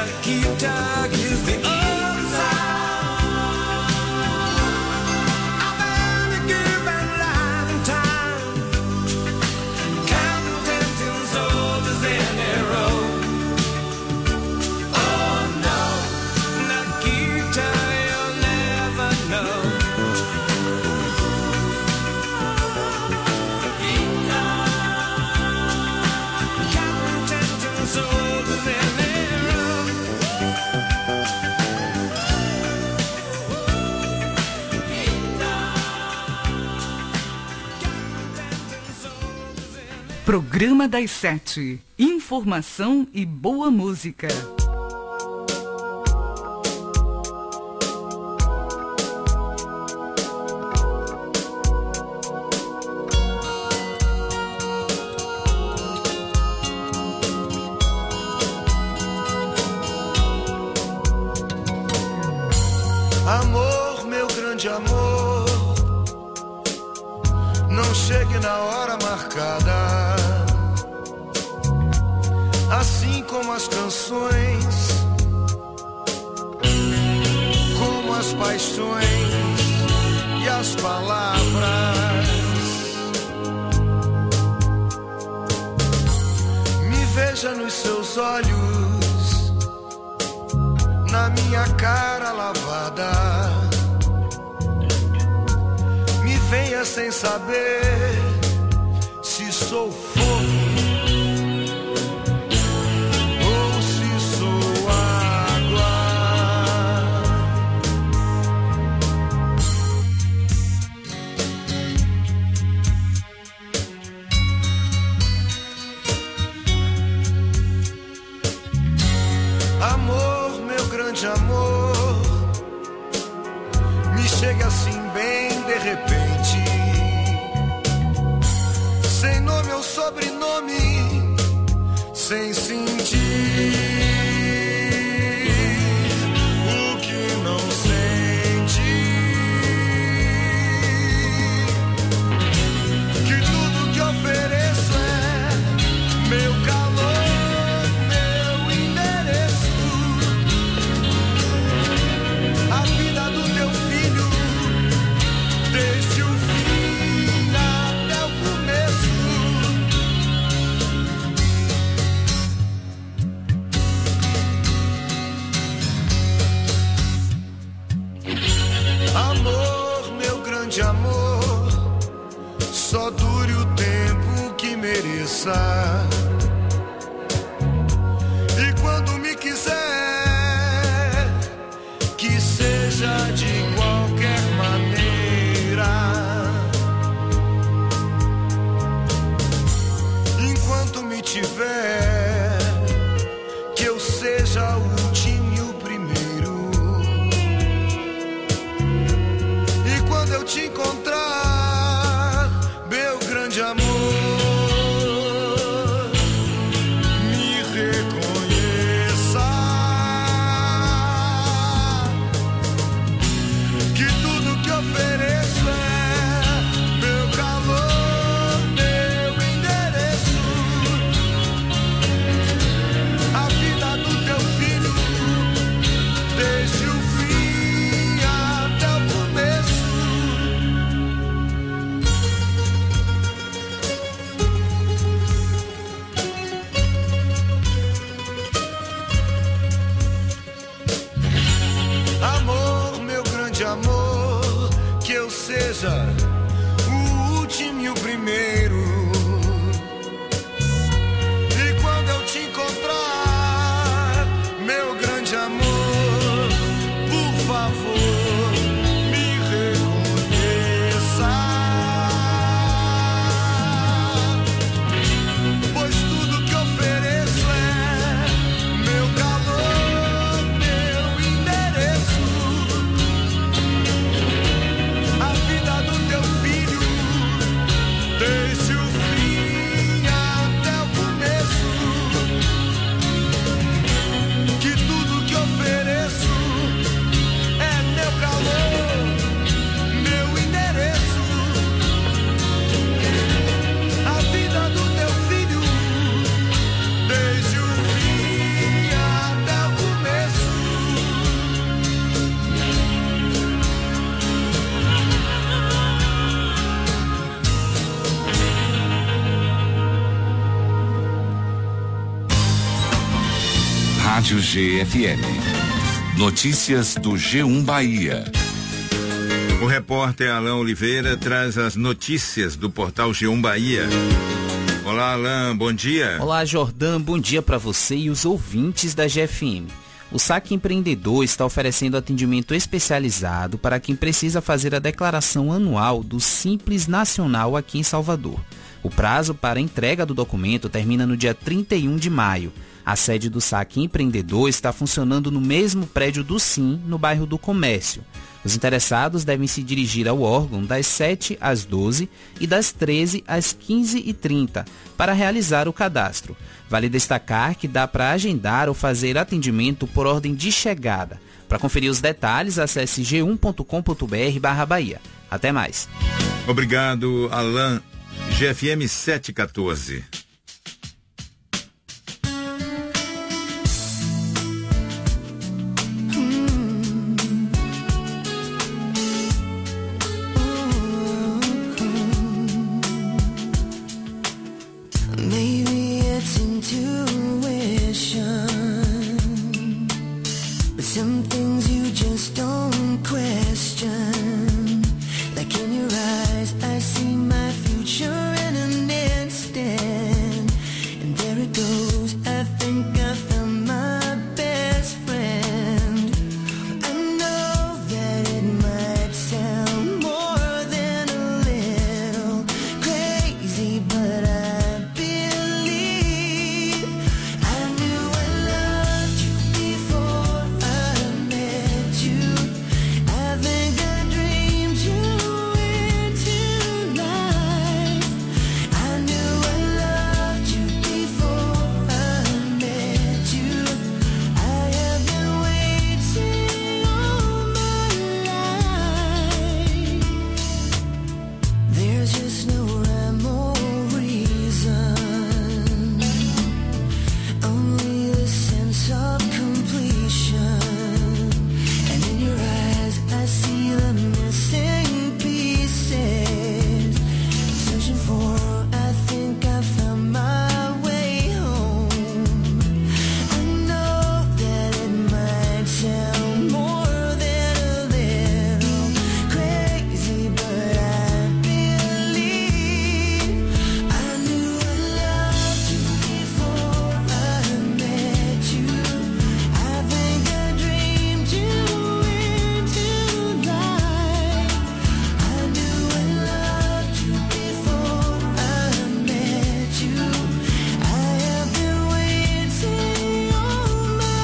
Nikita is the answer. I've had a given lifetime, counting ten soldiers in a row. Oh no, Nikita, you'll never know. Nikita, counting ten soldiers in a row. Programa das 7. Informação e boa música. Amor, meu grande amor, não chegue na hora marcada. Assim como as canções, como as paixões e as palavras. Me veja nos seus olhos, na minha cara lavada. Me venha sem saber se sou fogo ou se sou água. Amor, meu grande amor, me chega assim bem de repente, sem nome ou sobrenome, sem sentir o que não sente. Que tudo que ofereço é meu calor, meu endereço, a vida do teu filho, desde o fim até o começo. Amor, meu grande amor, só dure o tempo que mereça. E quando me quiser, que seja de qualquer maneira. Enquanto me tiver, que eu seja o último e o primeiro. E quando eu te encontrar, meu grande amor, me reconheça. Que tudo que ofereço é meu calor, meu endereço, a vida do teu filho, desde o fim até o começo. Amor, meu grande amor, que eu seja o último e o primeiro. E quando eu te encontrar, meu grande amor, por favor, me reconheça. Pois tudo que ofereço é meu calor, meu endereço, a vida do teu filho, desde Rádio GFM. Notícias do G1 Bahia. O repórter Alain Oliveira traz as notícias do portal G1 Bahia. Olá, Alain, bom dia. Olá, Jordão, bom dia para você e os ouvintes da GFM. O Saque Empreendedor está oferecendo atendimento especializado para quem precisa fazer a declaração anual do Simples Nacional aqui em Salvador. O prazo para a entrega do documento termina no dia 31 de maio. A sede do Saque Empreendedor está funcionando no mesmo prédio do SIM, no bairro do Comércio. Os interessados devem se dirigir ao órgão das 7 às 12 e das 13 às 15h30 para realizar o cadastro. Vale destacar que dá para agendar ou fazer atendimento por ordem de chegada. Para conferir os detalhes, acesse g1.com.br/Bahia. Até mais. Obrigado, Alain. GFM 714. Some things you just don't question. Like in your eyes, I see my future in an instant. And there it goes, I think I found my best friend. I know that it might sound more than a little crazy, but I believe I knew I loved you before I met you. I think I dreamed you into life. I knew I loved you before I met you. I have been waiting all my life. There's just no rhyme or reason, only the sense of completion. And in your eyes I see the missing pieces. Searching for, I think I found my way home. I know that it might sound more than a little crazy, but I believe I knew I loved you before I met you. I think I dreamed you into life. I knew I loved you before I met you. I have been waiting all my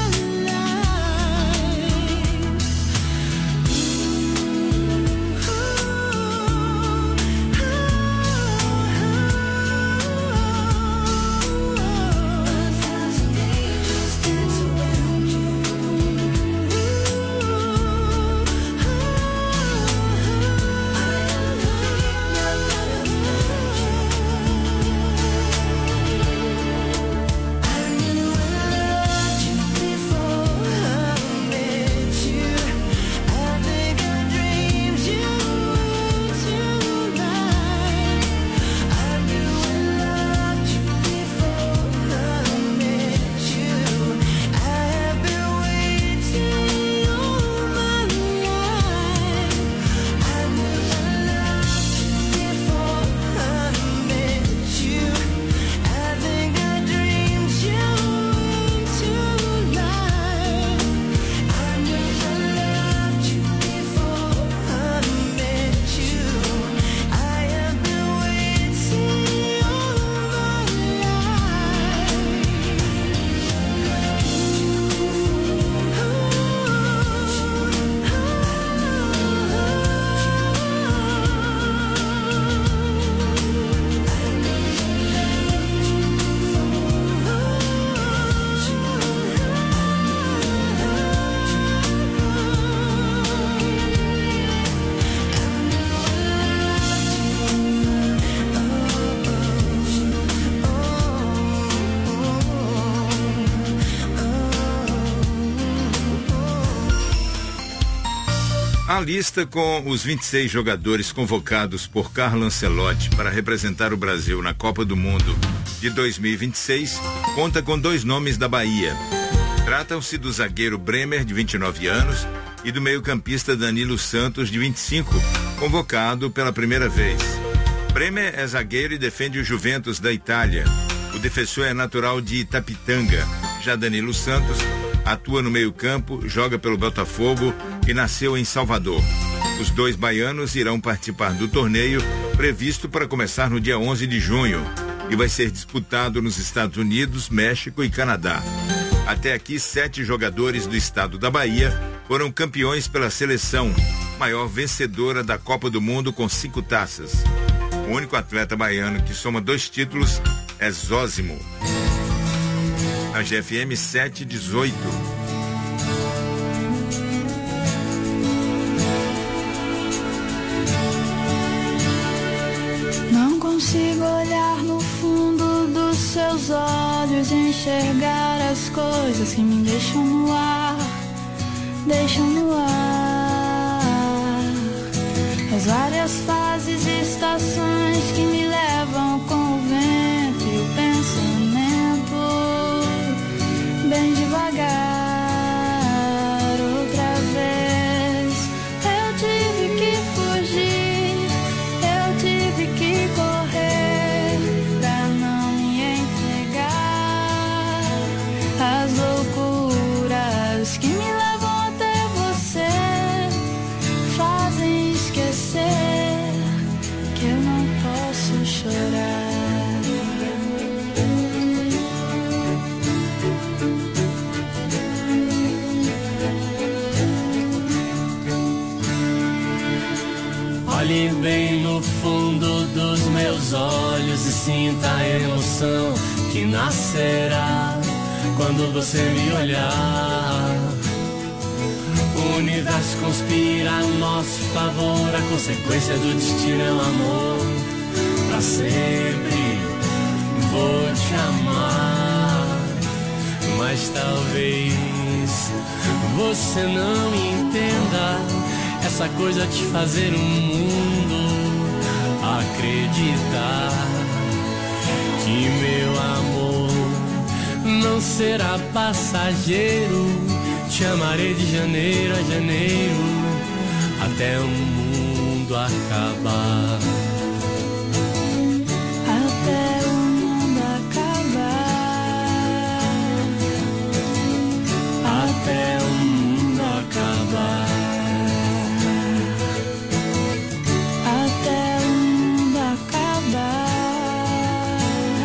A lista com os 26 jogadores convocados por Carlo Ancelotti para representar o Brasil na Copa do Mundo de 2026 conta com 2 nomes da Bahia. Tratam-se do zagueiro Bremer, de 29 anos, e do meio-campista Danilo Santos, de 25, convocado pela primeira vez. Bremer é zagueiro e defende o Juventus da Itália. O defensor é natural de Itapitanga. Já Danilo Santos atua no meio-campo, joga pelo Botafogo e nasceu em Salvador. Os dois baianos irão participar do torneio, previsto para começar no dia 11 de junho, e vai ser disputado nos Estados Unidos, México e Canadá. Até aqui, 7 jogadores do estado da Bahia foram campeões pela seleção, maior vencedora da Copa do Mundo com 5 taças. O único atleta baiano que soma 2 títulos é Zósimo. A GFM 718. Não consigo olhar no fundo dos seus olhos e enxergar as coisas que me deixam no ar, as várias fases e estações que me levam com o vento e o pensamento, bem devagar. Outra vez eu tive que fugir, eu tive que correr pra não me entregar às loucuras que me levam até você, fazem esquecer que eu não posso chorar. Olhe bem no fundo dos meus olhos e sinta a emoção que nascerá quando você me olhar. O universo conspira a nosso favor, a consequência do destino é o amor. Pra sempre vou te amar, mas talvez você não entenda essa coisa de fazer o mundo acreditar que meu amor não será passageiro. Te amarei de janeiro a janeiro, até o mundo acabar. Até o mundo acabar. Até o mundo acabar. Até o mundo acabar.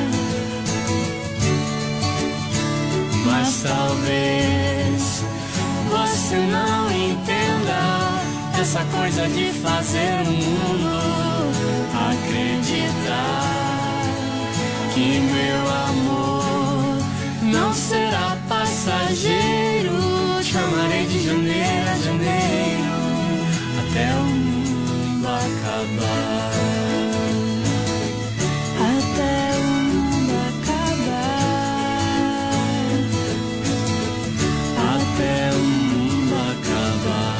Mas talvez você não entenda essa coisa de fazer o mundo acreditar que meu amor não será passageiro. Te amarei de janeiro a janeiro, até o mundo acabar. Até o mundo acabar. Até o mundo acabar.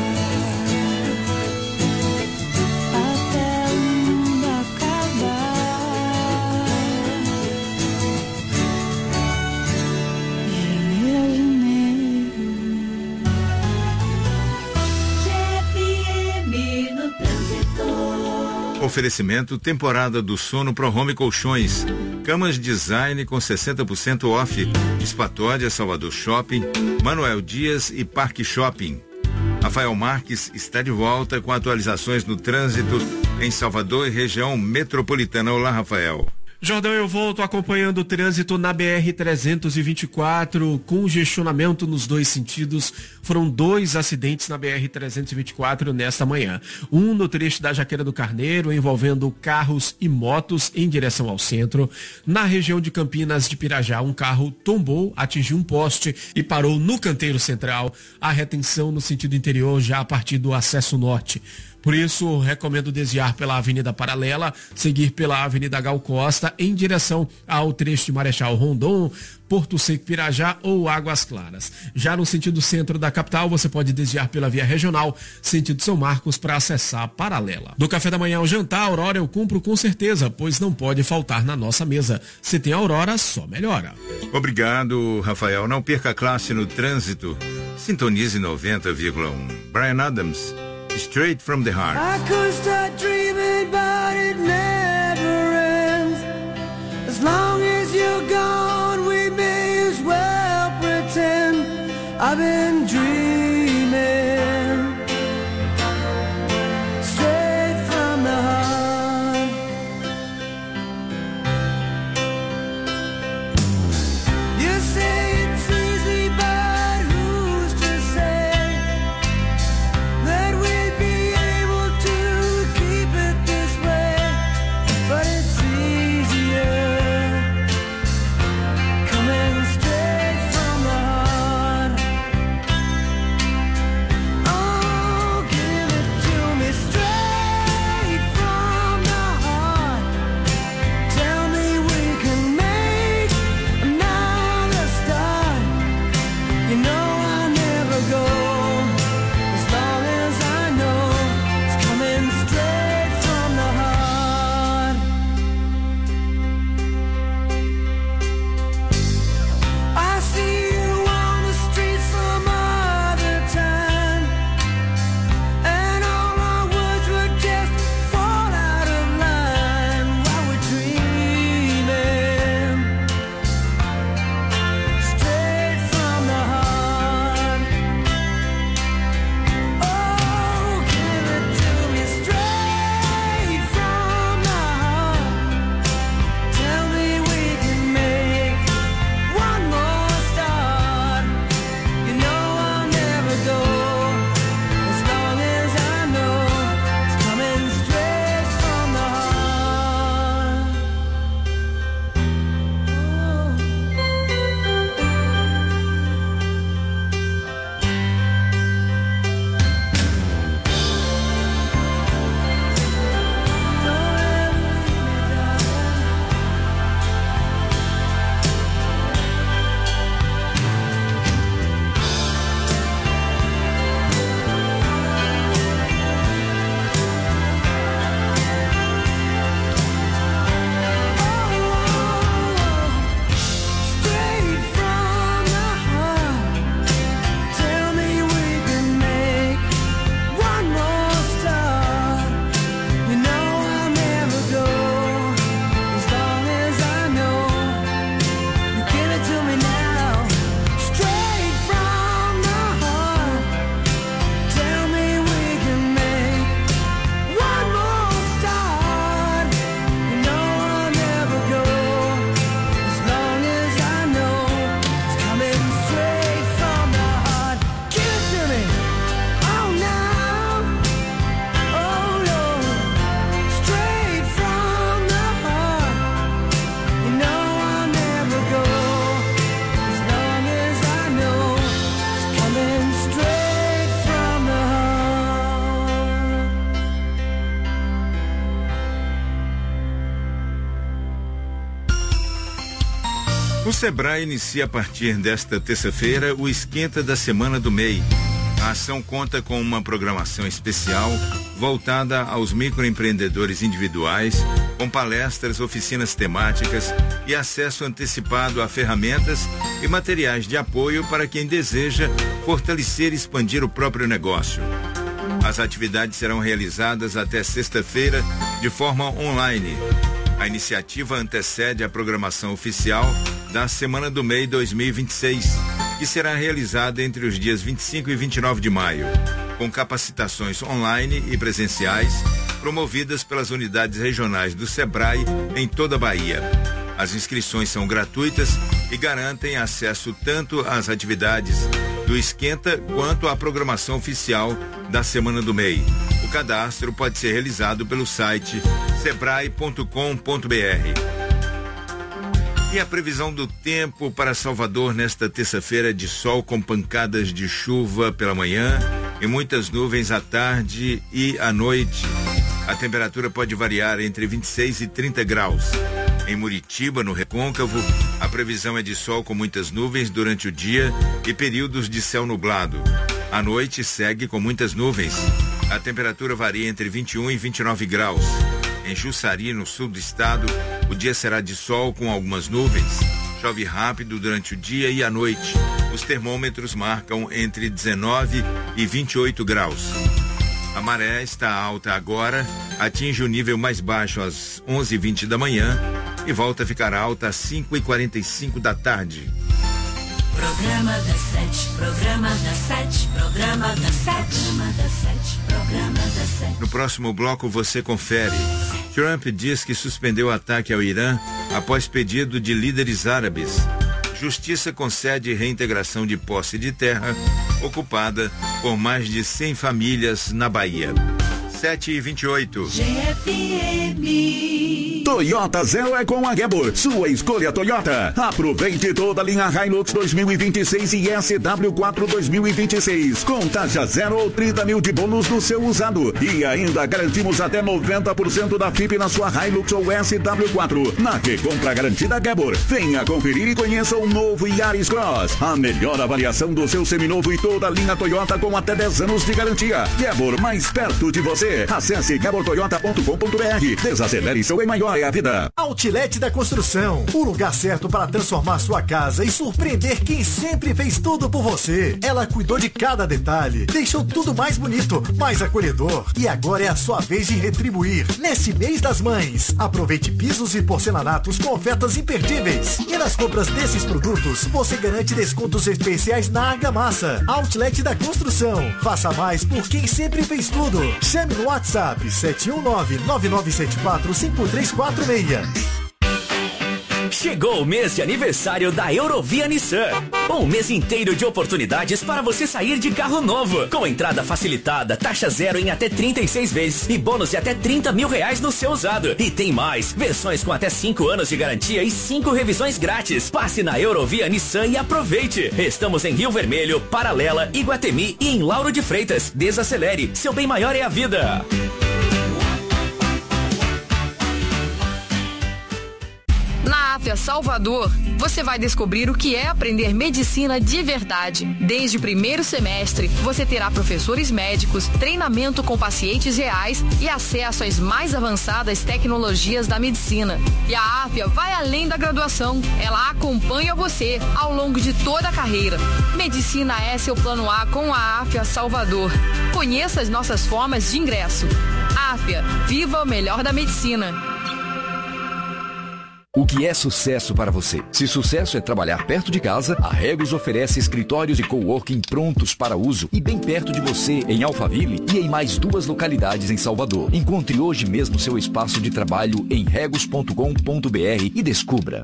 Até o mundo acabar. Janeiro a janeiro. GFM no trânsito. Oferecimento temporada do sono Pro Home Colchões. Camas Design com 60% off. Espatódia, Salvador Shopping, Manuel Dias e Parque Shopping. Rafael Marques está de volta com atualizações no trânsito em Salvador e região metropolitana. Olá, Rafael. Jordão, eu volto acompanhando o trânsito na BR-324, congestionamento nos 2 sentidos. Foram 2 acidentes na BR-324 nesta manhã. Um no trecho da Jaqueira do Carneiro, envolvendo carros e motos em direção ao centro. Na região de Campinas de Pirajá, um carro tombou, atingiu um poste e parou no canteiro central. A retenção no sentido interior já a partir do acesso norte. Por isso, recomendo desviar pela Avenida Paralela, seguir pela Avenida Gal Costa em direção ao trecho de Marechal Rondon, Porto Seco, Pirajá ou Águas Claras. Já no sentido centro da capital, você pode desviar pela via regional, sentido São Marcos, para acessar a Paralela. Do café da manhã ao jantar, Aurora eu cumpro com certeza, pois não pode faltar na nossa mesa. Se tem Aurora, só melhora. Obrigado, Rafael. Não perca a classe no trânsito. Sintonize 90,1. Bryan Adams, Straight from the Heart. I could start dreaming, but it never ends. As long as you're gone, we may as well pretend I've been dreaming. Straight from the heart. You say it's easy, but who's to say that we'd be able to keep it this way? But it's easier coming straight from the heart. Oh, give it to me straight from the heart. Tell me we can make another start. You know I'll never go as long as I know it's coming straight from the heart. I see you on the street some other time, and all our words would just fall out of line while we're dreaming. Straight from the heart. Oh, give it to me straight from the heart. Tell me we can make one more start. You know I'll never go as long as I know it's coming straight from the heart. Straight from the heart. Tell me we can make one more start. You know I'll never go as long as I know. You give it to me now. Straight from the heart. Tell me we can make one more start. You know I'll never go as long as I know it's coming straight from the heart. Give it to me. Oh now. Oh Lord. Straight from the heart. You know I'll never go as long as I know it's coming straight from the heart. O Sebrae inicia a partir desta terça-feira o Esquenta da Semana do MEI. A ação conta com uma programação especial voltada aos microempreendedores individuais, com palestras, oficinas temáticas e acesso antecipado a ferramentas e materiais de apoio para quem deseja fortalecer e expandir o próprio negócio. As atividades serão realizadas até sexta-feira de forma online. A iniciativa antecede a programação oficial da Semana do MEI 2026, que será realizada entre os dias 25 e 29 de maio, com capacitações online e presenciais promovidas pelas unidades regionais do Sebrae em toda a Bahia. As inscrições são gratuitas e garantem acesso tanto às atividades do Esquenta quanto à programação oficial da Semana do MEI. O cadastro pode ser realizado pelo site sebrae.com.br. E a previsão do tempo para Salvador nesta terça-feira de sol com pancadas de chuva pela manhã e muitas nuvens à tarde e à noite. A temperatura pode variar entre 26 e 30 graus. Em Muritiba, no Recôncavo, a previsão é de sol com muitas nuvens durante o dia e períodos de céu nublado. À noite segue com muitas nuvens. A temperatura varia entre 21 e 29 graus. Em Jussari, no sul do estado, o dia será de sol com algumas nuvens. Chove rápido durante o dia e à noite. Os termômetros marcam entre 19 e 28 graus. A maré está alta agora, atinge o nível mais baixo às 11h20 da manhã e volta a ficar alta às 5h45 da tarde. Programa das 7, programa das 7, programa das 7, programa das 7, programa das 7. No próximo bloco você confere. Trump diz que suspendeu o ataque ao Irã após pedido de líderes árabes. Justiça concede reintegração de posse de terra ocupada por mais de 100 famílias na Bahia. 7h28. GFM. Toyota Zero é com a Gebor, sua escolha Toyota. Aproveite toda a linha Hilux 2026 e SW4 2026, com taxa zero ou 30 mil de bônus no seu usado. E ainda garantimos até 90% da FIP na sua Hilux ou SW4. Na recompra garantida Gebor, venha conferir e conheça o novo Yaris Cross. A melhor avaliação do seu seminovo e toda a linha Toyota com até 10 anos de garantia. Gebor, mais perto de você. Acesse gebortoyota.com.br. Desacelere seu maior é a vida. Outlet da Construção, o lugar certo para transformar sua casa e surpreender quem sempre fez tudo por você. Ela cuidou de cada detalhe, deixou tudo mais bonito, mais acolhedor. E agora é a sua vez de retribuir. Nesse mês das mães, aproveite pisos e porcelanatos com ofertas imperdíveis. E nas compras desses produtos, você garante descontos especiais na argamassa. Outlet da Construção. Faça mais por quem sempre fez tudo. Chame no WhatsApp 719-9974-5346. Chegou o mês de aniversário da Eurovia Nissan. Um mês inteiro de oportunidades para você sair de carro novo. Com entrada facilitada, taxa zero em até 36 vezes e bônus de até 30 mil reais no seu usado. E tem mais, versões com até 5 anos de garantia e 5 revisões grátis. Passe na Eurovia Nissan e aproveite. Estamos em Rio Vermelho, Paralela, Iguatemi e em Lauro de Freitas. Desacelere, seu bem maior é a vida. Na Áfia Salvador, você vai descobrir o que é aprender medicina de verdade. Desde o primeiro semestre, você terá professores médicos, treinamento com pacientes reais e acesso às mais avançadas tecnologias da medicina. E a Áfia vai além da graduação. Ela acompanha você ao longo de toda a carreira. Medicina é seu plano A com a Áfia Salvador. Conheça as nossas formas de ingresso. Áfia, viva o melhor da medicina. O que é sucesso para você? Se sucesso é trabalhar perto de casa, a Regus oferece escritórios de coworking prontos para uso e bem perto de você, em Alphaville e em mais 2 localidades em Salvador. Encontre hoje mesmo seu espaço de trabalho em regus.com.br e descubra.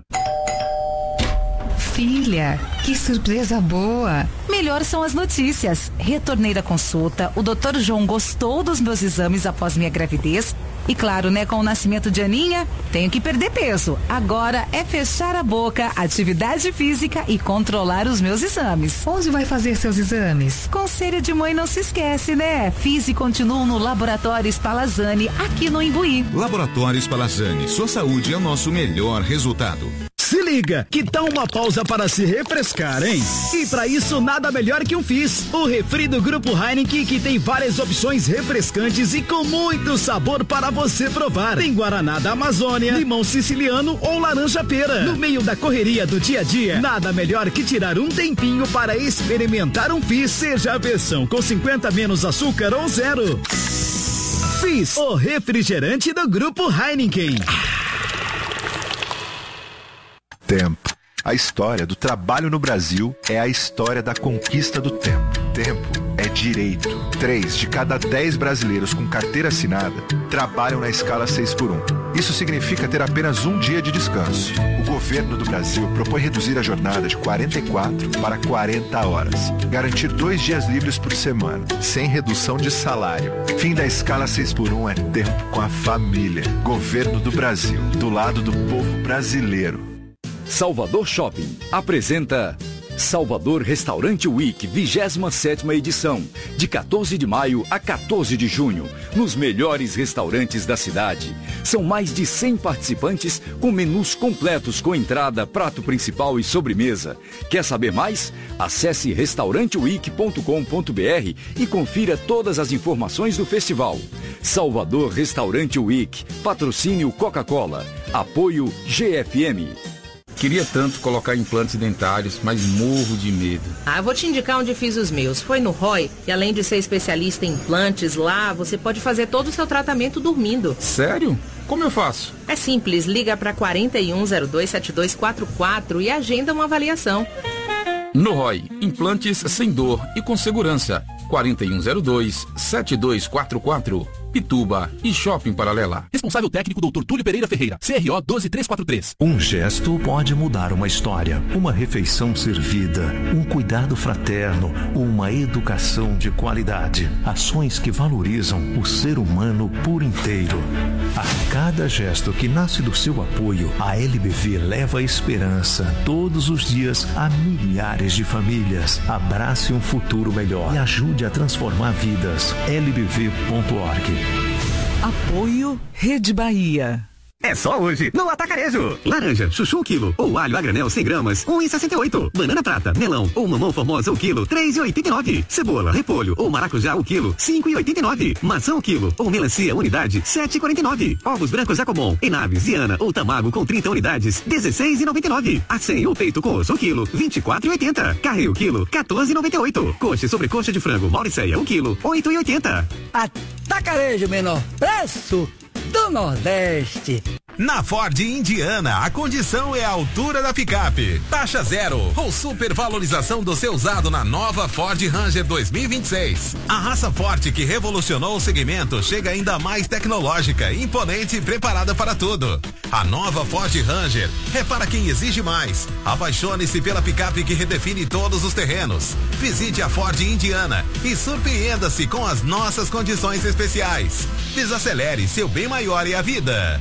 Filha, que surpresa boa! Melhor são as notícias. Retornei da consulta, o Dr. João gostou dos meus exames após minha gravidez. E claro, né, com o nascimento de Aninha, tenho que perder peso. Agora é fechar a boca, atividade física e controlar os meus exames. Onde vai fazer seus exames? Conselho de mãe não se esquece, né? Fiz e continuo no Laboratório Spallanzani, aqui no Imbuí. Laboratório Spallanzani, sua saúde é o nosso melhor resultado. Se liga, que tal uma pausa para se refrescar, hein? E para isso, nada melhor que um Fizz, o refri do Grupo Heineken, que tem várias opções refrescantes e com muito sabor para você provar. Tem Guaraná da Amazônia, limão siciliano ou laranja pera. No meio da correria do dia a dia, nada melhor que tirar um tempinho para experimentar um Fizz, seja a versão com 50 menos açúcar ou zero. Fizz, o refrigerante do Grupo Heineken. Tempo. A história do trabalho no Brasil é a história da conquista do tempo. Tempo é direito. 3 de cada 10 brasileiros com carteira assinada trabalham na escala 6x1. Isso significa ter apenas um dia de descanso. O governo do Brasil propõe reduzir a jornada de 44 para 40 horas. Garantir 2 dias livres por semana, sem redução de salário. Fim da escala 6x1 é tempo com a família. Governo do Brasil, do lado do povo brasileiro. Salvador Shopping apresenta Salvador Restaurante Week, 27ª edição, de 14 de maio a 14 de junho, nos melhores restaurantes da cidade. São mais de 100 participantes com menus completos com entrada, prato principal e sobremesa. Quer saber mais? Acesse restauranteweek.com.br e confira todas as informações do festival. Salvador Restaurante Week, patrocínio Coca-Cola, apoio GFM. Queria tanto colocar implantes dentários, mas morro de medo. Eu vou te indicar onde fiz os meus. Foi no Roy, e além de ser especialista em implantes, lá você pode fazer todo o seu tratamento dormindo. Sério? Como eu faço? É simples, liga para 4102-7244 e agenda uma avaliação. No Roy, implantes sem dor e com segurança. 4102-7244. Pituba e Shopping Paralela. Responsável técnico Dr. Túlio Pereira Ferreira, CRO 12343. Um gesto pode mudar uma história. Uma refeição servida, um cuidado fraterno, uma educação de qualidade. Ações que valorizam o ser humano por inteiro. A cada gesto que nasce do seu apoio, a LBV leva esperança todos os dias a milhares de famílias. Abrace um futuro melhor e ajude a transformar vidas. lbv.org. Apoio Rede Bahia. É só hoje, no Atacarejo. Laranja, chuchu 1 quilo, ou alho a granel 100 gramas, 1,68. Banana prata, melão ou mamão formosa 1 quilo, 3,89. Cebola, repolho ou maracujá 1 quilo, 5,89. Maçã 1 quilo, ou melancia unidade, 7,49. Ovos brancos Jacomon, Enaves, Viana ou Tamago com 30 unidades, 16,99. Acém ou peito com osso 1 quilo, 24,80. Carré 1 quilo, 14,98. Coxa e sobrecoxa de frango Mauricéia 1 quilo, 8,80. Atacarejo, menor preço do Nordeste. Na Ford Indiana, a condição é a altura da picape. Taxa zero ou supervalorização do seu usado na nova Ford Ranger 2026. A raça forte que revolucionou o segmento chega ainda mais tecnológica, imponente e preparada para tudo. A nova Ford Ranger é para quem exige mais. Apaixone-se pela picape que redefine todos os terrenos. Visite a Ford Indiana e surpreenda-se com as nossas condições especiais. Desacelere, seu bem maior é a vida.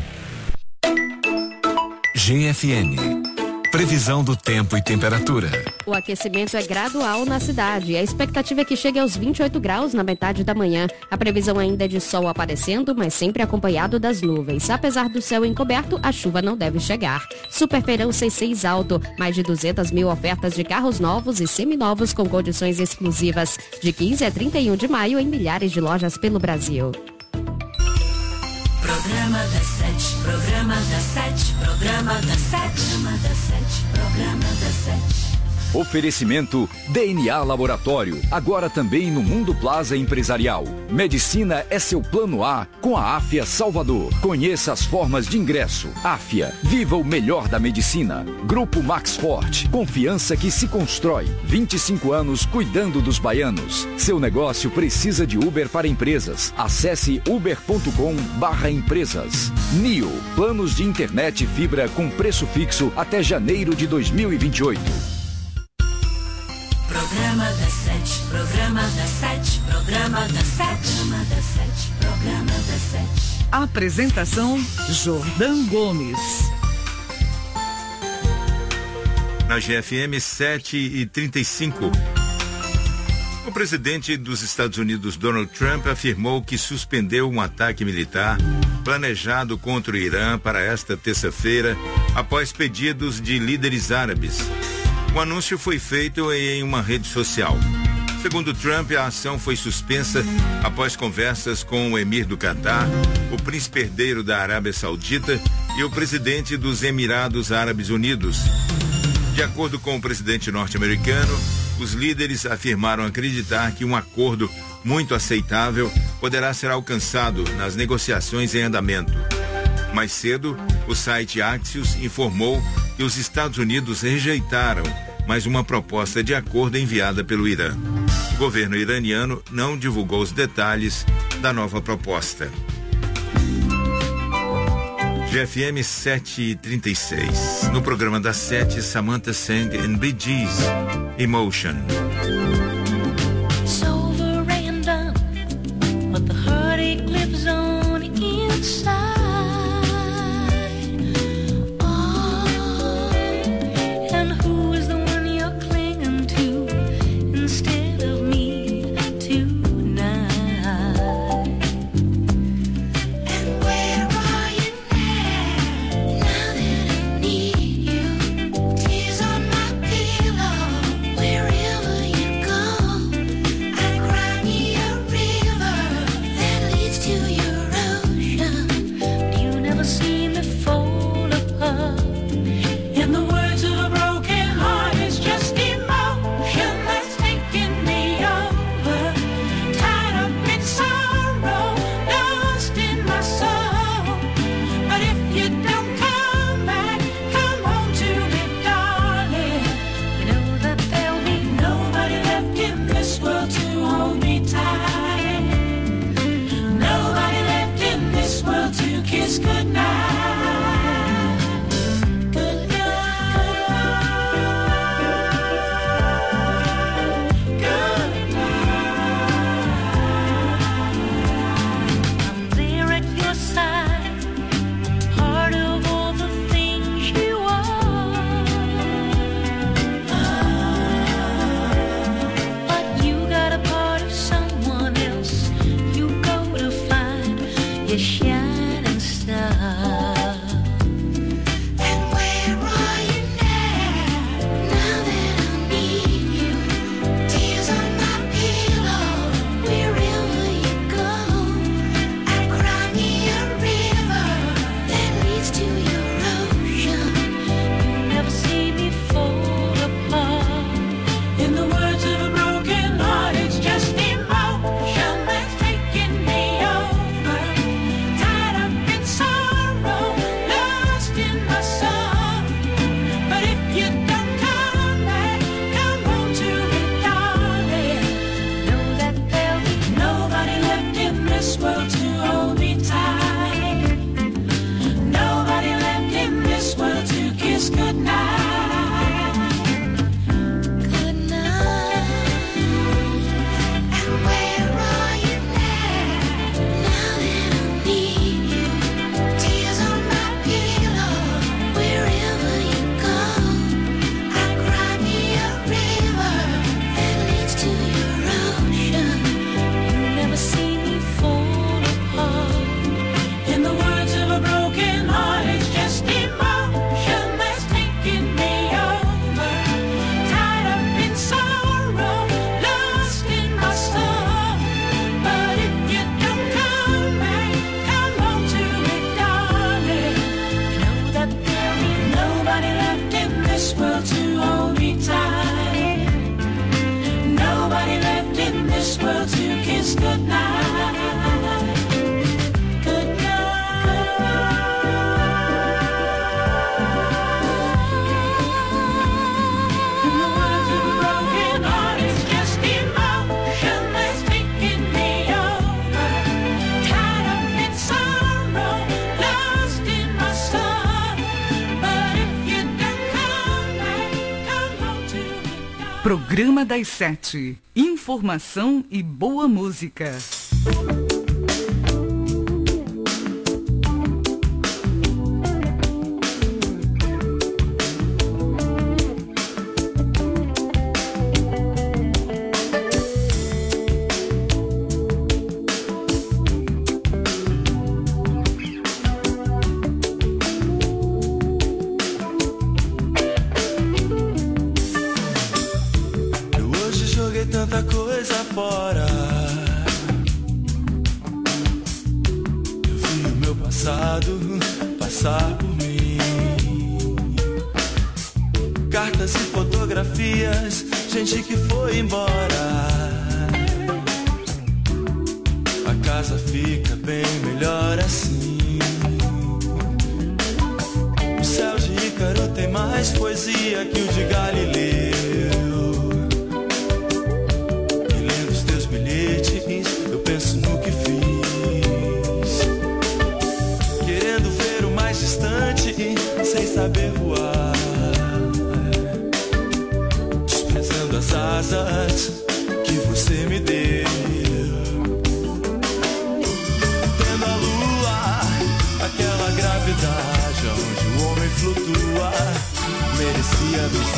GFN. Previsão do tempo e temperatura. O aquecimento é gradual na cidade. A expectativa é que chegue aos 28 graus na metade da manhã. A previsão ainda é de sol aparecendo, mas sempre acompanhado das nuvens. Apesar do céu encoberto, a chuva não deve chegar. Superfeirão C6 Alto. Mais de 200 mil ofertas de carros novos e seminovos com condições exclusivas. De 15 a 31 de maio em milhares de lojas pelo Brasil. Programa das 7, programa das 7, programa das 7, programa das 7, programa das 7. Oferecimento DNA Laboratório, agora também no Mundo Plaza Empresarial. Medicina é seu plano A com a Áfia Salvador. Conheça as formas de ingresso. Áfia, viva o melhor da medicina. Grupo Max Forte, confiança que se constrói. 25 anos cuidando dos baianos. Seu negócio precisa de Uber para empresas. Acesse uber.com/empresas. NIO, planos de internet e fibra com preço fixo até janeiro de 2028. Programa das 7, programa das 7, programa das 7, programa das 7, programa das 7. Apresentação Jordão Gomes. Na GFM 7h35. O presidente dos Estados Unidos, Donald Trump, afirmou que suspendeu um ataque militar planejado contra o Irã para esta terça-feira, após pedidos de líderes árabes. O anúncio foi feito em uma rede social. Segundo Trump, a ação foi suspensa após conversas com o emir do Catar, o príncipe herdeiro da Arábia Saudita e o presidente dos Emirados Árabes Unidos. De acordo com o presidente norte-americano, os líderes afirmaram acreditar que um acordo muito aceitável poderá ser alcançado nas negociações em andamento. Mais cedo, o site Axios informou que os Estados Unidos rejeitaram mais uma proposta de acordo enviada pelo Irã. O governo iraniano não divulgou os detalhes da nova proposta. GFM 7h36. No programa das 7, Samantha sang in Bee Gees, Emotion. It's over and done, but the heartache lives on inside. And who is the one you're clinging instead of me tonight. And where are you now that I need you? Tears on my pillow, wherever you go. I cry me a river that leads to your ocean, but you never see me fall apart. In the words of a broken heart, it's just emotion that's taking me over. Tied up in sorrow, lost in my soul. But if you don't come back, come home to me, darling. You know that there'll be nobody left in this world to hold me tight. Nobody left in this world to kiss goodnight. I'm there at your side, part of all the things you are. But you got a part of someone else. You go to find your shining star. And where are you now that I need you? Tears on my pillow, wherever you go. I cry me a river that leads to your ocean. You never see me fall apart. In the words of a broken heart, it's just emotion that's taking me over. Tied up in sorrow, lost in my soul. But if you don't come back, come home to me, darling. Know that there'll be nobody left in this world to hold me tight. Nobody left in this world to kiss goodnight. Good night. And where are you now that I need you? Tears on my pillow, wherever you go. I cry me a river that leads to your ocean. You never see me fall apart. In the words of a broken heart, it's just emotion that's taking me over. Tied up in sorrow, lost in my soul. But if you don't come back, come home to me, darling. You know that there'll be nobody left in this world to hold me tight. Nobody left in this world to kiss goodnight. Good In the words of a broken heart, it's just emotion that's taking me over. Tied up in sorrow, lost in my soul. But if you don't come back, come home to me. Programa das 7. Informação e boa música. Eu hoje joguei tanta coisa fora. Eu vi o meu passado passar por mim. Cartas e fotografias, gente que foi embora. A casa fica bem melhor assim. O céu de Ícaro tem mais poesia que o de Galileu. E lendo os teus bilhetes, eu penso no que fiz. Querendo ver o mais distante, sem saber voar. Desprezando as asas que você me deu. Tendo a lua, aquela gravidade onde o homem flutua, merecia vencer.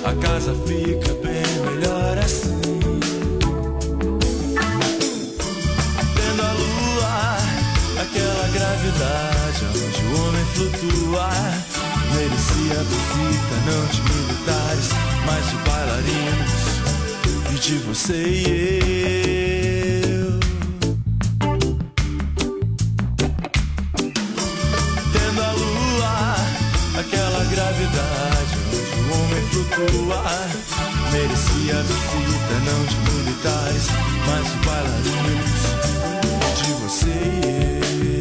a casa fica bem melhor assim. Tendo a lua, aquela gravidade onde o homem flutua, merecia a visita não de militares, mas de bailarinos e de você e eu. Tendo a lua, aquela gravidade onde o homem flutua, merecia a visita não de militares, mas de bailarinos e de você e eu.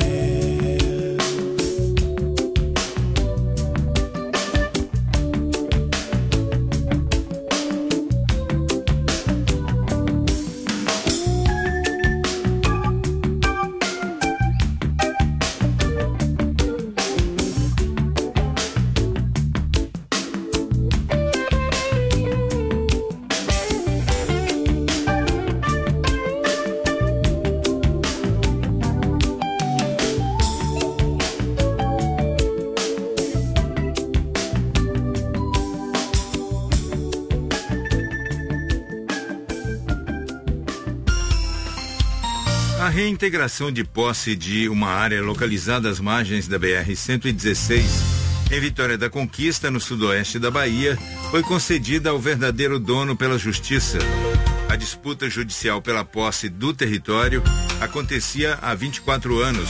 A reintegração de posse de uma área localizada às margens da BR-116, em Vitória da Conquista, no sudoeste da Bahia, foi concedida ao verdadeiro dono pela Justiça. A disputa judicial pela posse do território acontecia há 24 anos.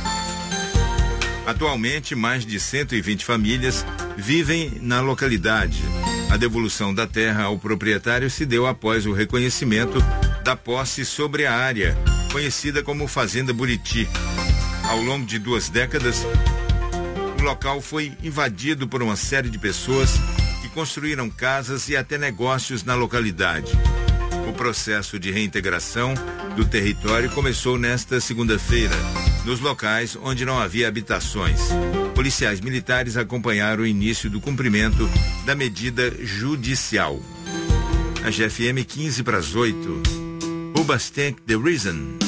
Atualmente, mais de 120 famílias vivem na localidade. A devolução da terra ao proprietário se deu após o reconhecimento da posse sobre a área, conhecida como Fazenda Buriti. Ao longo de 2 décadas, o local foi invadido por uma série de pessoas que construíram casas e até negócios na localidade. O processo de reintegração do território começou nesta segunda-feira, nos locais onde não havia habitações. Policiais militares acompanharam o início do cumprimento da medida judicial. A GFM 7:15. Ubastank The Reason.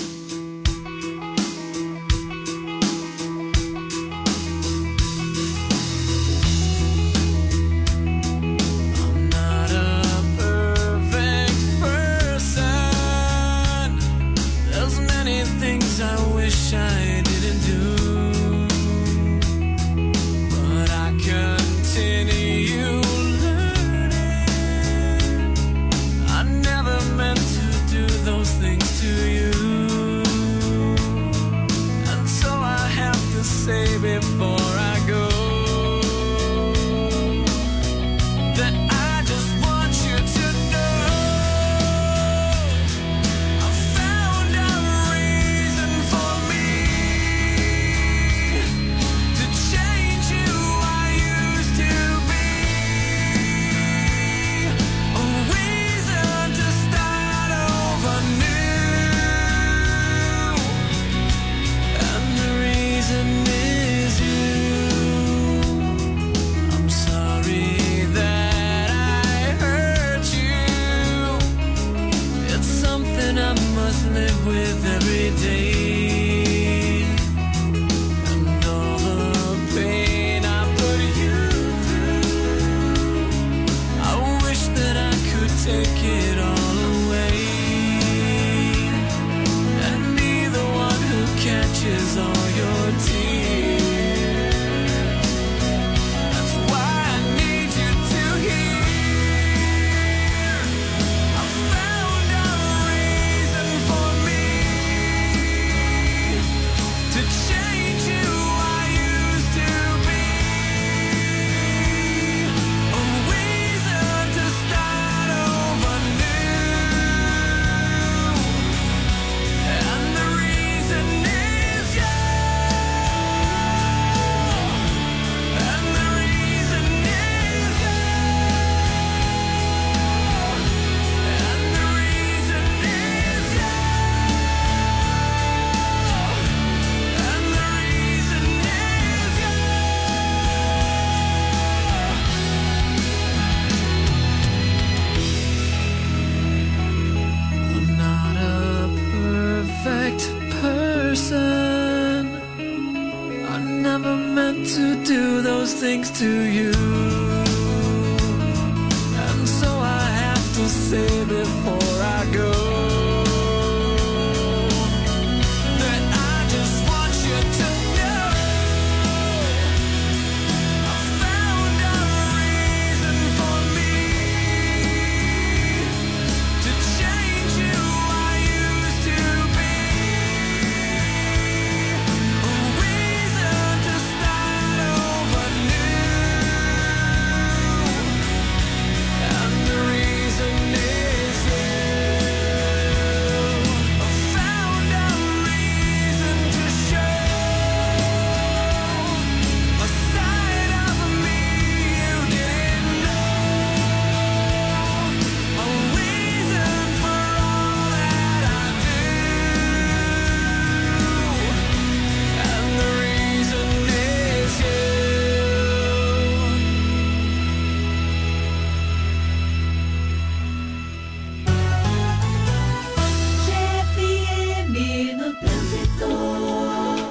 Things to you, and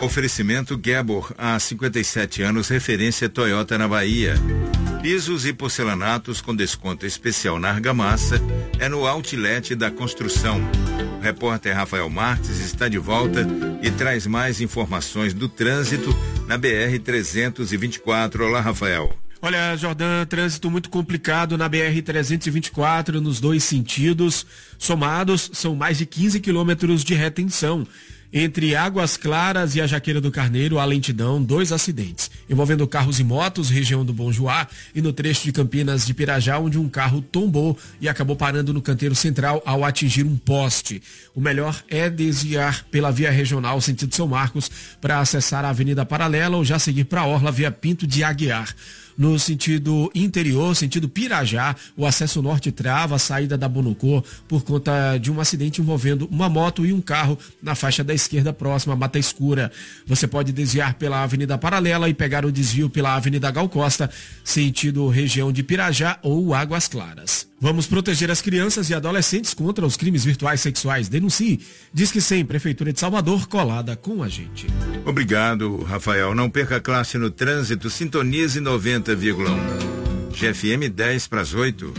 Oferecimento Gebor, há 57 anos, referência Toyota na Bahia. Pisos e porcelanatos com desconto especial na argamassa é no Outlet da Construção. O repórter Rafael Marques está de volta e traz mais informações do trânsito na BR-324. Olá, Rafael. Olha, Jordan, trânsito muito complicado na BR-324 nos dois sentidos. Somados, são mais de 15 quilômetros de retenção. Entre Águas Claras e a Jaqueira do Carneiro, há lentidão, 2 acidentes, envolvendo carros e motos, região do Bom Joá, e no trecho de Campinas de Pirajá, onde um carro tombou e acabou parando no canteiro central ao atingir um poste. O melhor é desviar pela via regional, sentido São Marcos, para acessar a Avenida Paralela ou já seguir para a Orla via Pinto de Aguiar. No sentido interior, sentido Pirajá, o acesso norte trava a saída da Bonocô por conta de um acidente envolvendo uma moto e um carro na faixa da esquerda próxima à Mata Escura. Você pode desviar pela Avenida Paralela e pegar o desvio pela Avenida Gal Costa, sentido região de Pirajá ou Águas Claras. Vamos proteger as crianças e adolescentes contra os crimes virtuais sexuais. Denuncie. Disque 100, Prefeitura de Salvador, colada com a gente. Obrigado, Rafael. Não perca a classe no trânsito. Sintonize 90,1. GFM 10 para as 8.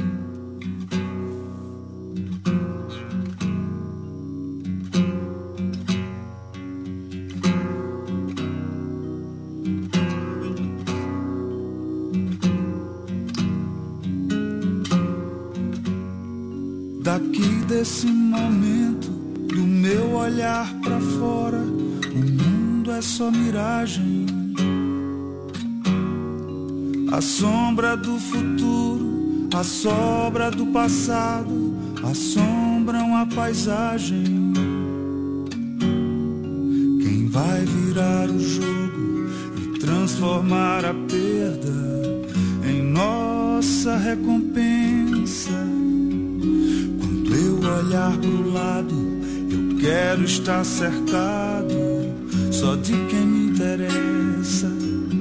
Daqui desse momento, do meu olhar pra fora, o mundo é só miragem. A sombra do futuro, a sobra do passado, assombram a paisagem. Quem vai virar o jogo e transformar a perda em nossa recompensa? Eu olhar pro lado, eu quero estar cercado só de quem me interessa.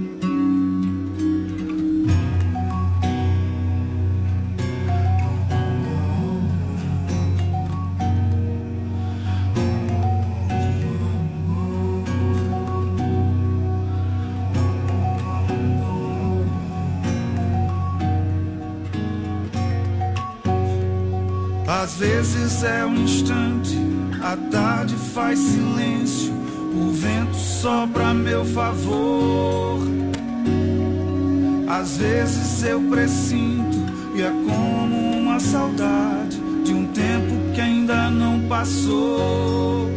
Às vezes é um instante, a tarde faz silêncio, o vento sopra a meu favor. Às vezes eu presinto e é como uma saudade de um tempo que ainda não passou.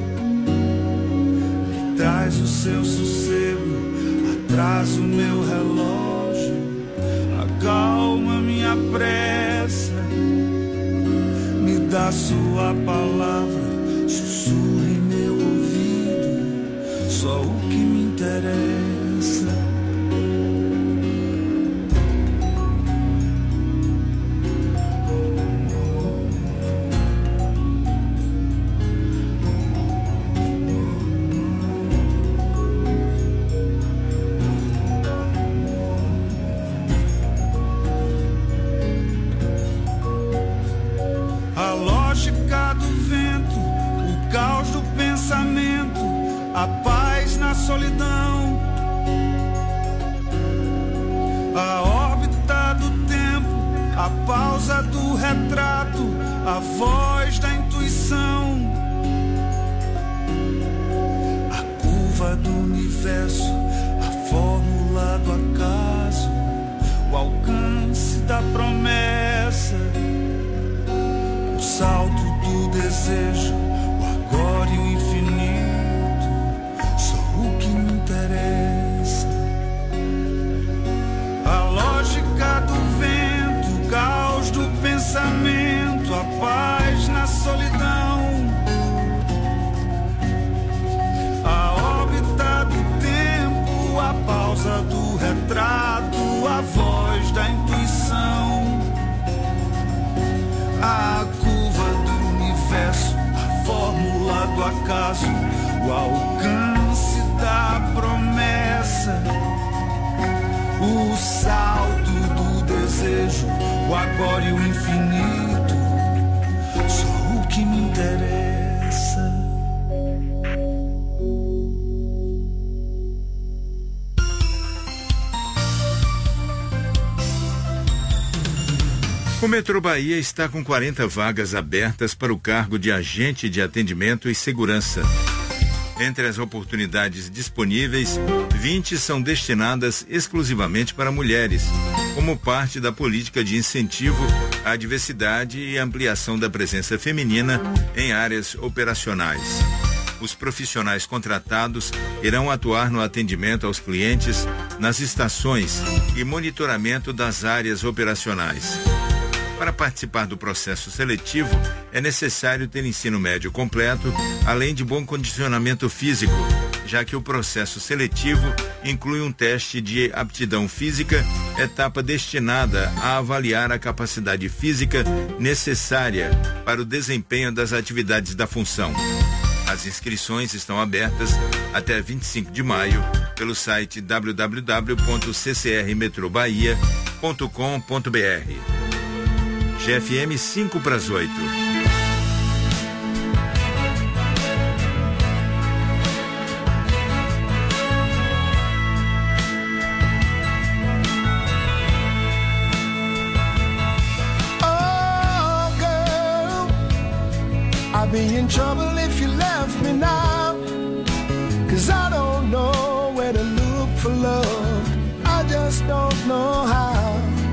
Me traz o seu sossego, atrasa o meu relógio, acalma minha pressa. Me dá sua palavra, sussurra em meu ouvido, só o que me interessa. A paz na solidão, a órbita do tempo, a pausa do retrato, a voz da intuição, a curva do universo, a fórmula do acaso, o alcance da promessa, o salto do desejo, o agora e o infinito. A lógica do vento, o caos do pensamento, a paz na solidão, a órbita do tempo, a pausa do retrato, a voz da intuição, a curva do universo, a fórmula do acaso, o alcance da promessa, o salto do desejo, o agora e o infinito, só o que me interessa. O Metrô Bahia está com 40 vagas abertas para o cargo de agente de atendimento e segurança. Entre as oportunidades disponíveis, 20 são destinadas exclusivamente para mulheres, como parte da política de incentivo à diversidade e ampliação da presença feminina em áreas operacionais. Os profissionais contratados irão atuar no atendimento aos clientes, nas estações e monitoramento das áreas operacionais. Para participar do processo seletivo, é necessário ter ensino médio completo, além de bom condicionamento físico, já que o processo seletivo inclui um teste de aptidão física, etapa destinada a avaliar a capacidade física necessária para o desempenho das atividades da função. As inscrições estão abertas até 25 de maio pelo site www.ccrmetrobahia.com.br. GFM 7:55. Oh, girl, I'll be in trouble if you left me now. 'Cause I don't know where to look for love. I just don't know how.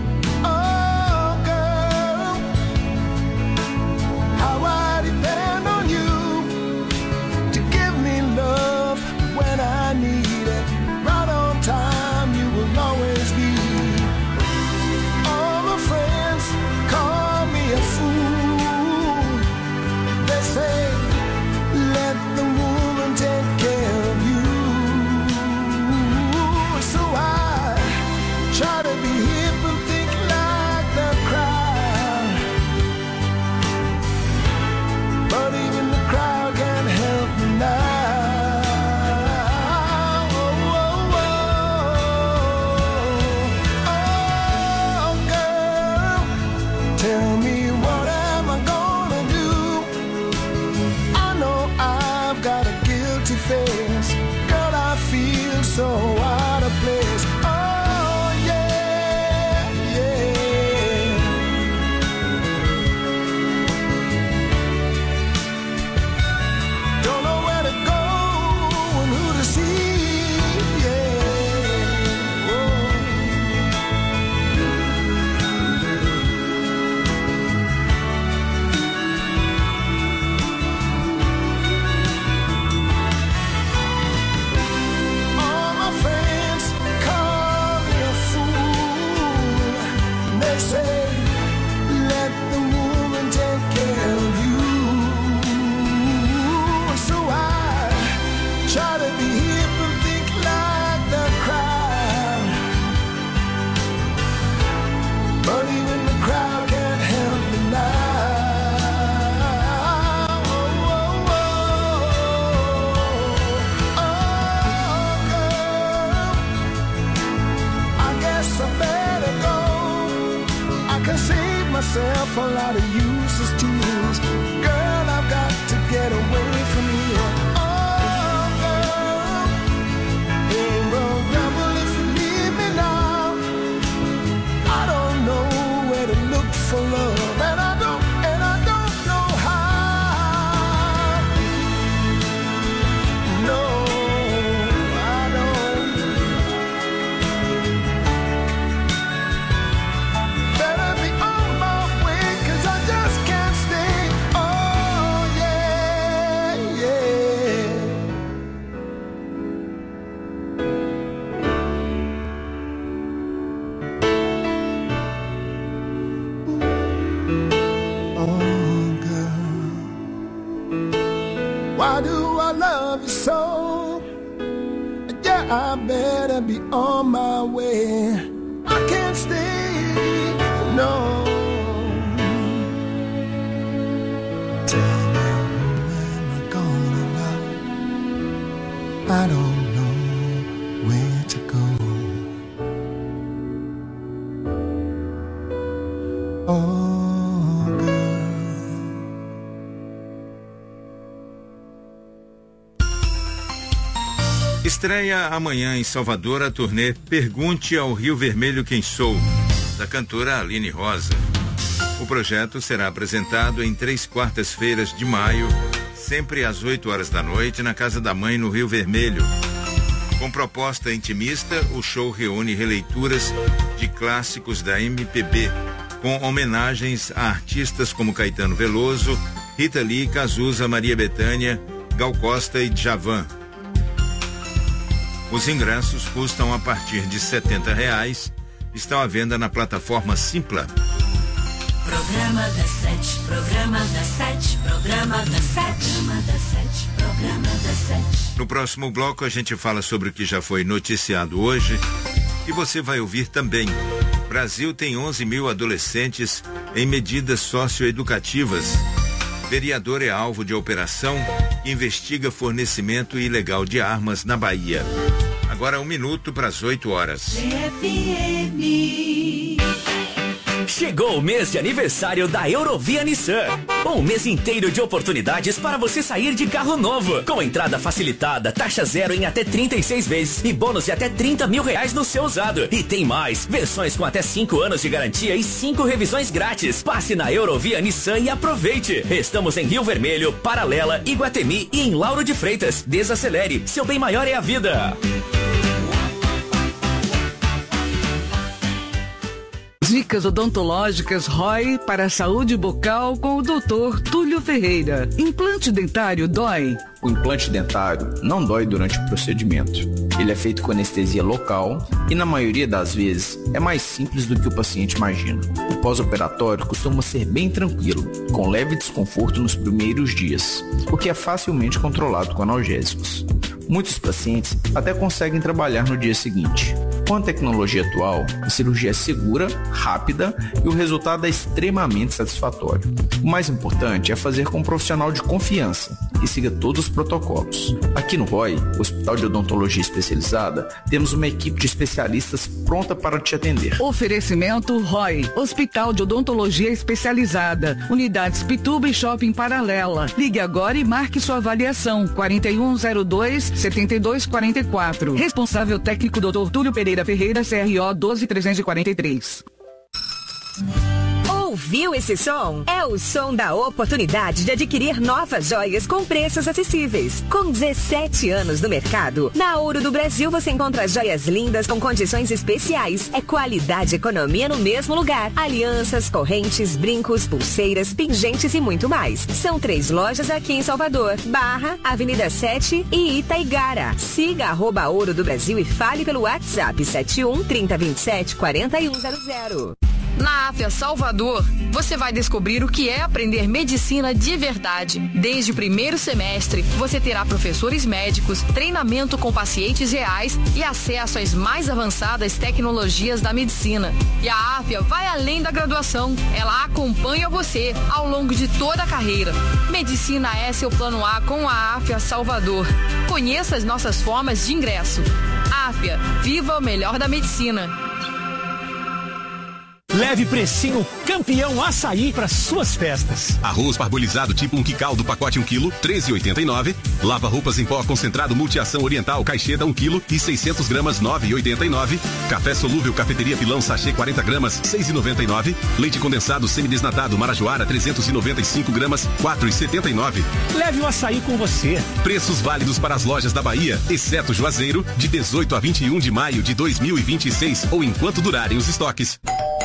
So out of place. Oh yeah, yeah. Don't know where to go and who to see. Yeah. Myself a lot of useless tears. Girl, I've got to get away from here. Oh, girl, ain't no trouble if you leave me now. I don't know where to look for love, and I don't know how. No, I don't. Better be on my way, 'cause I just can't stay. Oh yeah, yeah. Oh girl, why do I love you so? Yeah, I better be on my way. I can't stay, no. Tell me when am I gonna love? I don't know where to go. Oh, girl. Estreia amanhã em Salvador a turnê Pergunte ao Rio Vermelho Quem Sou, da cantora Aline Rosa. O projeto será apresentado em 3 quartas-feiras de maio, sempre às 8 horas da noite, na Casa da Mãe, no Rio Vermelho. Com proposta intimista, o show reúne releituras de clássicos da MPB, com homenagens a artistas como Caetano Veloso, Rita Lee, Cazuza, Maria Bethânia, Gal Costa e Djavan. Os ingressos custam a partir de R$70, estão à venda na plataforma Simpla. Programa das 7, programa das 7, programa das 7, programa das 7, programa das 7. No próximo bloco a gente fala sobre o que já foi noticiado hoje e você vai ouvir também. Brasil tem 11 mil adolescentes em medidas socioeducativas. Vereador é alvo de operação que investiga fornecimento ilegal de armas na Bahia. Agora 1 minuto para as 8 horas. Chegou o mês de aniversário da Eurovia Nissan. Um mês inteiro de oportunidades para você sair de carro novo. Com entrada facilitada, taxa zero em até 36 vezes e bônus de até R$30 mil no seu usado. E tem mais, versões com até 5 anos de garantia e 5 revisões grátis. Passe na Eurovia Nissan e aproveite. Estamos em Rio Vermelho, Paralela, Iguatemi e em Lauro de Freitas. Desacelere, seu bem maior é a vida. Dicas odontológicas Roy para a saúde bucal com o Dr. Túlio Ferreira. Implante dentário dói? O implante dentário não dói durante o procedimento. Ele é feito com anestesia local e, na maioria das vezes, é mais simples do que o paciente imagina. O pós-operatório costuma ser bem tranquilo, com leve desconforto nos primeiros dias, o que é facilmente controlado com analgésicos. Muitos pacientes até conseguem trabalhar no dia seguinte. Com a tecnologia atual, a cirurgia é segura, rápida e o resultado é extremamente satisfatório. O mais importante é fazer com um profissional de confiança e siga todos os protocolos. Aqui no ROI, Hospital de Odontologia Especializada, temos uma equipe de especialistas pronta para te atender. Oferecimento ROI, Hospital de Odontologia Especializada, Unidades Pituba e Shopping Paralela. Ligue agora e marque sua avaliação. 4102-7244. Responsável técnico Dr. Túlio Pereira Ferreira, CRO 12343. Ouviu esse som? É o som da oportunidade de adquirir novas joias com preços acessíveis. Com 17 anos no mercado, na Ouro do Brasil você encontra joias lindas com condições especiais. É qualidade e economia no mesmo lugar. Alianças, correntes, brincos, pulseiras, pingentes e muito mais. São 3 lojas aqui em Salvador, Barra, Avenida 7 e Itaigara. Siga @Ouro do Brasil e fale pelo WhatsApp 71 3027 4100. Na AFIA Salvador, você vai descobrir o que é aprender medicina de verdade. Desde o primeiro semestre, você terá professores médicos, treinamento com pacientes reais e acesso às mais avançadas tecnologias da medicina. E a AFIA vai além da graduação. Ela acompanha você ao longo de toda a carreira. Medicina é seu plano A com a AFIA Salvador. Conheça as nossas formas de ingresso. AFIA, viva o melhor da medicina. Leve precinho campeão açaí para suas festas. Arroz parbolizado tipo 1 quilo do pacote 1 kg, R$13,89. Lava roupas em pó concentrado multiação oriental Caixeda 1 kg e 600 gramas, R$9,89. Café solúvel cafeteria pilão sachê 40 gramas, R$6,99. Leite condensado semidesnatado Marajoara 395 gramas, R$4,79. Leve o açaí com você. Preços válidos para as lojas da Bahia, exceto Juazeiro, de 18 a 21 de maio de 2026 ou enquanto durarem os estoques.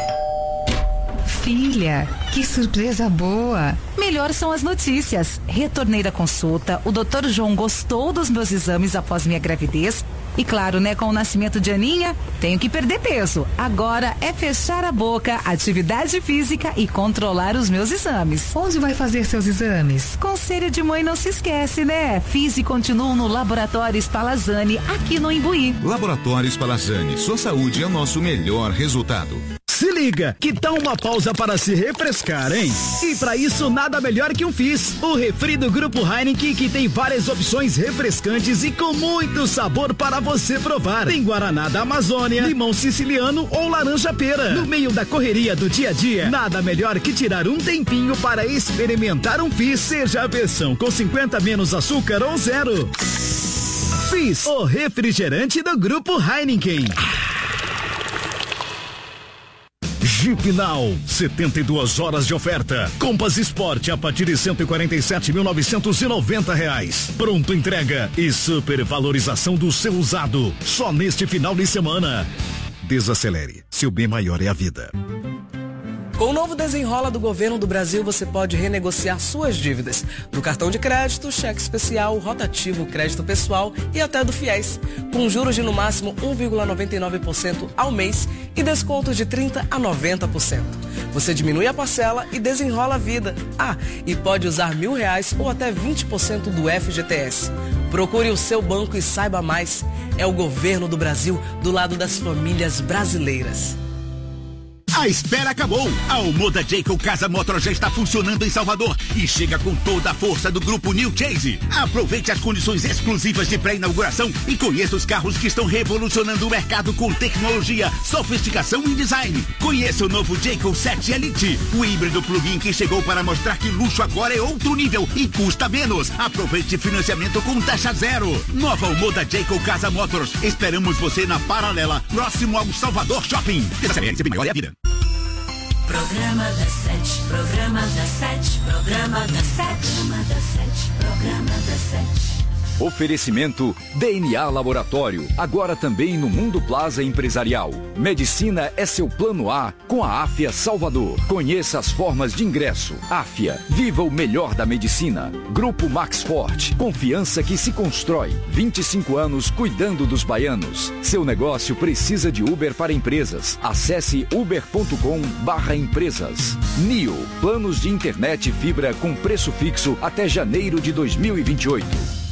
Filha, que surpresa boa! Melhor são as notícias. Retornei da consulta, o Dr. João gostou dos meus exames após minha gravidez. E claro, né, com o nascimento de Aninha, tenho que perder peso. Agora é fechar a boca, atividade física e controlar os meus exames. Onde vai fazer seus exames? Conselho de mãe não se esquece, né? Fiz e continuo no Laboratório Spallanzani, aqui no Imbuí. Laboratório Spallanzani, sua saúde é o nosso melhor resultado. Se liga, que tal uma pausa para se refrescar, hein? E para isso, nada melhor que um Fizz, o refri do Grupo Heineken, que tem várias opções refrescantes e com muito sabor para você provar. Tem Guaraná da Amazônia, limão siciliano ou laranja pera. No meio da correria do dia a dia, nada melhor que tirar um tempinho para experimentar um Fizz, seja a versão com 50 menos açúcar ou zero. Fizz, o refrigerante do Grupo Heineken. Jeep Now, 72 horas de oferta. Compass Sport a partir de R$147.990. Pronto entrega e supervalorização do seu usado. Só neste final de semana. Desacelere, seu bem maior é a vida. Com o novo Desenrola do Governo do Brasil, você pode renegociar suas dívidas do cartão de crédito, cheque especial, rotativo, crédito pessoal e até do FIES, com juros de no máximo 1,99% ao mês e descontos de 30% a 90%. Você diminui a parcela e desenrola a vida. E pode usar R$1.000 ou até 20% do FGTS. Procure o seu banco e saiba mais. É o Governo do Brasil do lado das famílias brasileiras. A espera acabou. A Omoda Jayco Casa Motors já está funcionando em Salvador e chega com toda a força do grupo New Chase. Aproveite as condições exclusivas de pré-inauguração e conheça os carros que estão revolucionando o mercado com tecnologia, sofisticação e design. Conheça o novo Jayco 7 Elite, o híbrido plug-in que chegou para mostrar que luxo agora é outro nível e custa menos. Aproveite financiamento com taxa zero. Nova Omoda Jayco Casa Motors. Esperamos você na Paralela, próximo ao Salvador Shopping. Desacelere, seu bem maior é a vida. Programa das 7, programa das 7, programa das 7, programa das 7, programa das 7. Oferecimento DNA Laboratório, agora também no Mundo Plaza Empresarial. Medicina é seu plano A com a Áfia Salvador. Conheça as formas de ingresso. Áfia, viva o melhor da medicina. Grupo Max Forte, confiança que se constrói. 25 anos cuidando dos baianos. Seu negócio precisa de Uber para empresas. Acesse uber.com/empresas. NIO, planos de internet e fibra com preço fixo até janeiro de 2028.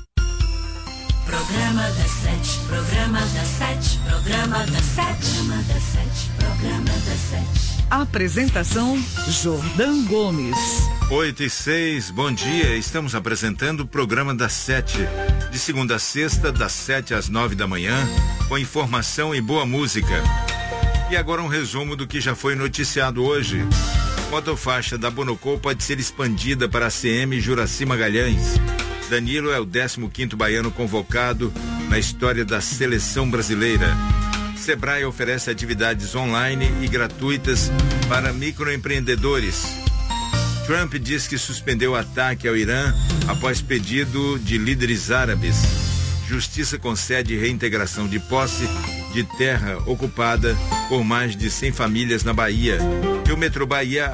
Programa das 7, programa das 7, programa das 7, programa das 7, programa das 7. Apresentação Jordão Gomes. 8h06, bom dia. Estamos apresentando o programa das 7, de segunda a sexta, das 7 às 9 da manhã, com informação e boa música. E agora um resumo do que já foi noticiado hoje. Motofaixa da Bonocô pode ser expandida para a CM Juraci Magalhães. Danilo é o 15º baiano convocado na história da seleção brasileira. Sebrae oferece atividades online e gratuitas para microempreendedores. Trump diz que suspendeu o ataque ao Irã após pedido de líderes árabes. Justiça concede reintegração de posse de terra ocupada por mais de 100 famílias na Bahia. E o Metrô Bahia